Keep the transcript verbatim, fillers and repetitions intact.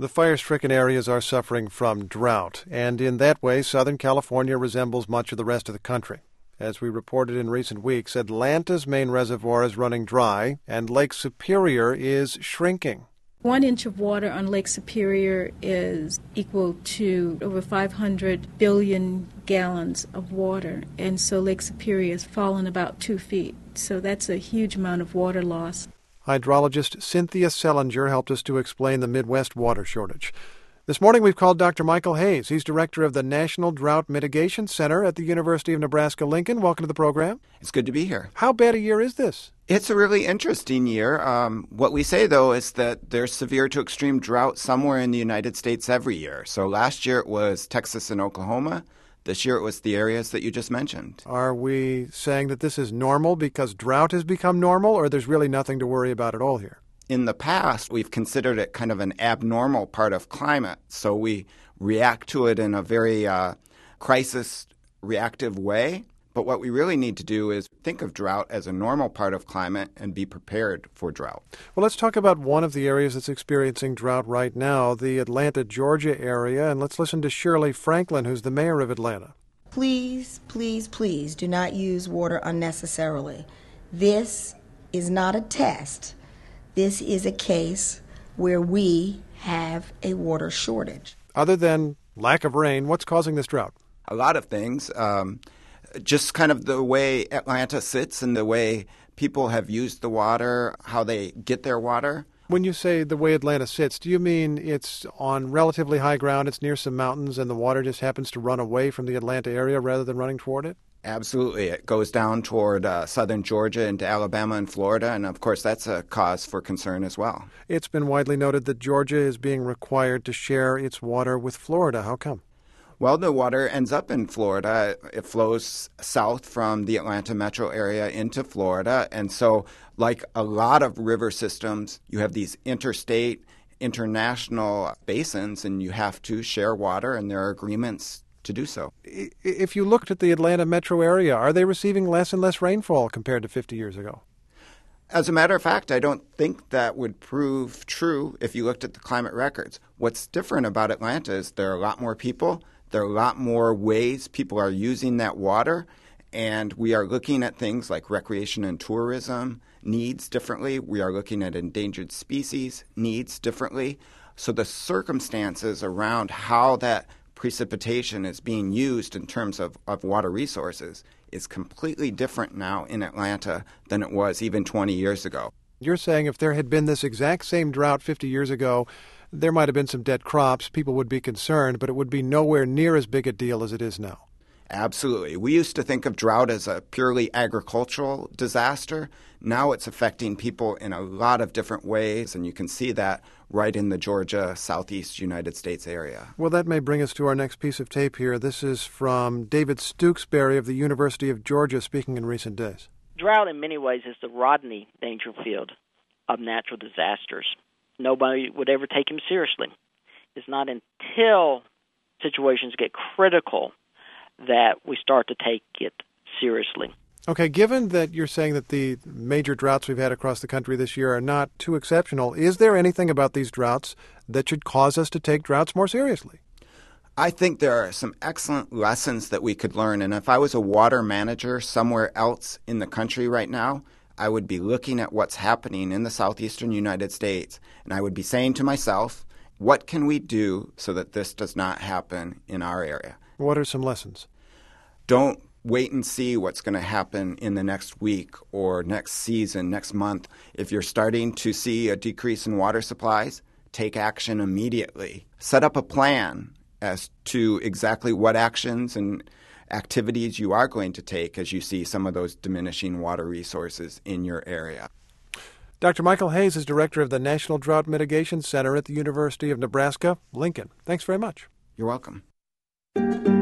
The fire-stricken areas are suffering from drought, and in that way, Southern California resembles much of the rest of the country. As we reported in recent weeks, Atlanta's main reservoir is running dry, and Lake Superior is shrinking. One inch of water on Lake Superior is equal to over five hundred billion gallons of water, and so Lake Superior has fallen about two feet. So that's a huge amount of water loss. Hydrologist Cynthia Sellinger helped us to explain the Midwest water shortage. This morning we've called Doctor Michael Hayes. He's director of the National Drought Mitigation Center at the University of Nebraska-Lincoln. Welcome to the program. It's good to be here. How bad a year is this? It's a really interesting year. Um, what we say, though, is that there's severe to extreme drought somewhere in the United States every year. So last year it was Texas and Oklahoma. This year it was the areas that you just mentioned. Are we saying that this is normal because drought has become normal, or there's really nothing to worry about at all here? In the past, we've considered it kind of an abnormal part of climate, so we react to it in a very uh, crisis-reactive way. But what we really need to do is think of drought as a normal part of climate and be prepared for drought. Well, let's talk about one of the areas that's experiencing drought right now, the Atlanta, Georgia area, and let's listen to Shirley Franklin, who's the mayor of Atlanta. Please, please, please do not use water unnecessarily. This is not a test. This is a case where we have a water shortage. Other than lack of rain, what's causing this drought? A lot of things. Um, just kind of the way Atlanta sits and the way people have used the water, how they get their water. When you say the way Atlanta sits, do you mean it's on relatively high ground, it's near some mountains, and the water just happens to run away from the Atlanta area rather than running toward it? Absolutely. It goes down toward uh, southern Georgia into Alabama and Florida, and of course that's a cause for concern as well. It's been widely noted that Georgia is being required to share its water with Florida. How come? Well, the water ends up in Florida. It flows south from the Atlanta metro area into Florida, and so like a lot of river systems, you have these interstate, international basins, and you have to share water, and there are agreements to do so. If you looked at the Atlanta metro area, are they receiving less and less rainfall compared to fifty years ago? As a matter of fact, I don't think that would prove true if you looked at the climate records. What's different about Atlanta is there are a lot more people, there are a lot more ways people are using that water, and we are looking at things like recreation and tourism needs differently. We are looking at endangered species needs differently. So the circumstances around how that precipitation is being used in terms of, of water resources is completely different now in Atlanta than it was even twenty years ago. You're saying if there had been this exact same drought fifty years ago, there might have been some dead crops, people would be concerned, but it would be nowhere near as big a deal as it is now. Absolutely. We used to think of drought as a purely agricultural disaster. Now it's affecting people in a lot of different ways, and you can see that right in the Georgia, southeast United States area. Well, that may bring us to our next piece of tape here. This is from David Stooksbury of the University of Georgia speaking in recent days. Drought in many ways is the Rodney Dangerfield of natural disasters. Nobody would ever take him seriously. It's not until situations get critical that we start to take it seriously. Okay, given that you're saying that the major droughts we've had across the country this year are not too exceptional, is there anything about these droughts that should cause us to take droughts more seriously? I think there are some excellent lessons that we could learn. And if I was a water manager somewhere else in the country right now, I would be looking at what's happening in the southeastern United States, and I would be saying to myself, what can we do so that this does not happen in our area? What are some lessons? Don't wait and see what's going to happen in the next week or next season, next month. If you're starting to see a decrease in water supplies, take action immediately. Set up a plan as to exactly what actions and activities you are going to take as you see some of those diminishing water resources in your area. Doctor Michael Hayes is director of the National Drought Mitigation Center at the University of Nebraska-Lincoln. Thanks very much. You're welcome.